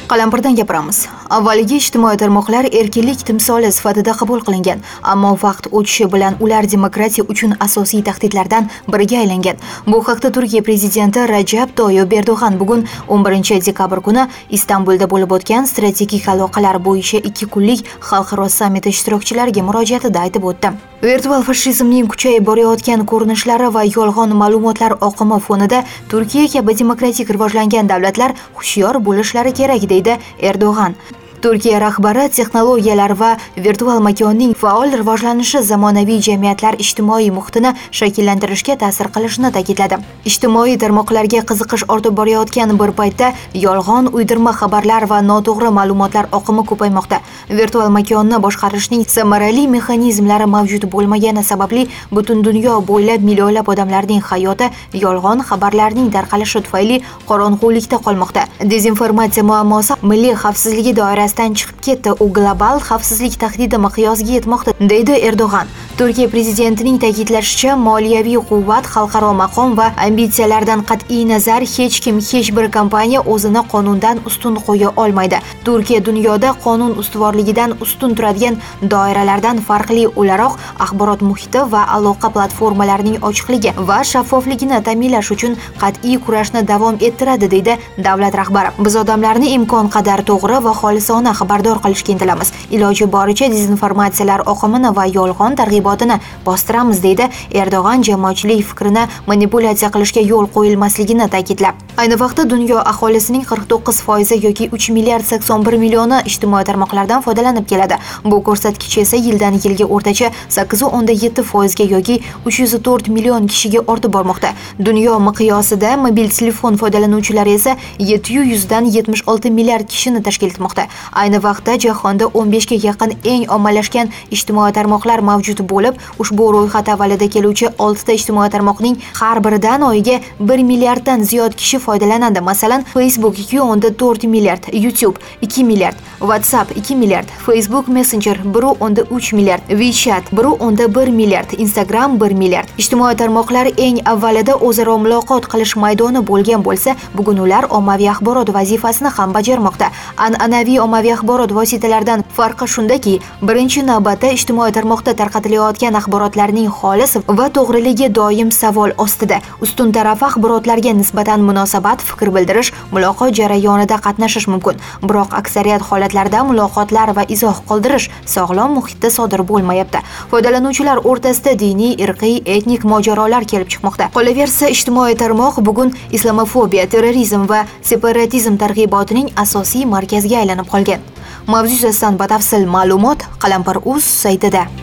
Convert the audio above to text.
Qalampirdan gapiramiz. Avvaliga ijtimoiy tarmoqlar erkinlik timsoli sifatida qabul qilingan, ammo vaqt o'tishi bilan ular demokratiya uchun asosiy tahdidlardan biriga aylangan. Bu haqda Turkiya prezidenti Rajab Toyyib Erdo'g'an bugun 11 dekabr kuni Istanbulda bo'lib o'tgan strategik aloqalar bo'yicha 2 kunlik xalqaro sammit ishtirokchilariga murojaatida aytib o'tdi. Virtual fashizmning kuchayib borayotgan ko'rinishlari va yolg'on ma'lumotlar oqimi fonida Turkiya kabi demokratik rivojlangan davlatlar hushyor bo'lishlari kerak deydi Erdo'g'an. Turkiya rahbari texnologiyalar va virtual makonning faol rivojlanishi zamonaviy jamiyatlar ijtimoiy muhitini shakllantirishga ta'sir qilishini ta'kidladi. Ijtimoiy tarmoqlarga qiziqish ortib borayotgan bir paytda yolg'on, uydirma xabarlar va noto'g'ri ma'lumotlar oqimi ko'paymoqda. Virtual makonni boshqarishning samarali mexanizmlari mavjud bo'lmagani sababli butun dunyo bo'ylab millionlab odamlarning hayoti yolg'on xabarlarning tarqalishi tufayli qorong'ulikda qolmoqda. Dezinformatsiya muammosi milliy xavfsizligi doirasida chiqib ketdi, u global xavfsizlik tahdidi miqyosiga yetmoqda, deydi Erdo'g'an. Turkiya prezidentining ta'kidlashicha, moliyaviy quvvat, xalqaro maqom va ambitsiyalardan qat'iy nazar hech kim, hech bir kompaniya o'zini qonundan ustun qo'ya olmaydi. Turkiya dunyoda qonun ustuvorligidan ustun turadigan doiralardan farqli o'laroq axborot muhiti va aloqa platformalarining ochiqligi va shaffofligini ta'minlash uchun qat'iy kurashni davom ettiradi, deydi davlat rahbari. Biz odamlarni imkon qadar to'g'ri va xolisona xabardor qilishga intilamiz. Iloji boricha dezinformatsiyalar oqimini va yolg'on targ'ibotini bostiramiz, deydi Erdo'g'an jamoatchilik fikrini manipulyatsiya qilishga yo'l qo'yilmasligini ta'kidlab. Ayni vaqtda dunyo aholisining 49% yoki 3 milliard 81 millioni ijtimoiy tarmoqlardan foydalanib keladi. Bu ko'rsatkich esa yildan yilga o'rtacha 8.7% ga yoki 304 million kishiga ortib bormoqda. Dunyo miqyosida mobil telefon foydalanuvchilari esa 700 dan 76 milliard kishini tashkil etmoqda. Ayni vaqtda jahonda 15 ga yaqin eng ommalashgan ijtimoiy tarmoqlar mavjud bo'lib, ushbu ro'yxat avvalida keluvchi 6 ta ijtimoiy tarmoqning har biridan oyiga 1 milliarddan ziyod kishi foydalanadi. Masalan, Facebook 2.4 milliard, YouTube 2 milliard, WhatsApp 2 milliard, Facebook Messenger 1.3 milliard, WeChat 1.1 milliard, Instagram 1 milliard. Ijtimoiy tarmoqlar eng avvalida o'zaro muloqot qilish maydoni bo'lgan bo'lsa, bugun ular ommaviy axborot vazifasini ham bajarmoqda. An'anaviy ommaviy axborot vositalaridan farqi shundaki, birinchi navbatda ijtimoiy tarmoqda tarqatilayotgan axborotlarning xolis va to'g'riligi doim savol ostida. Ustun taraf axborotlarga nisbatan munosabat, fikr bildirish, muloqot jarayonida qatnashish mumkin. Biroq aksariyat holatlarda muloqotlar va izoh qoldirish sog'lom muhitda sodir bo'lmayapti. Foydalanuvchilar o'rtasida diniy, irqiy, etnik mojarolar kelib chiqmoqda. Qolaversa, ijtimoiy tarmoq bugun islamofobiya, terrorizm va separatizm targ'ibotining asosiy markaziga aylanib qolgan. Mavzu yuzasidan batafsil ma'lumot Qalampir.uz saytida.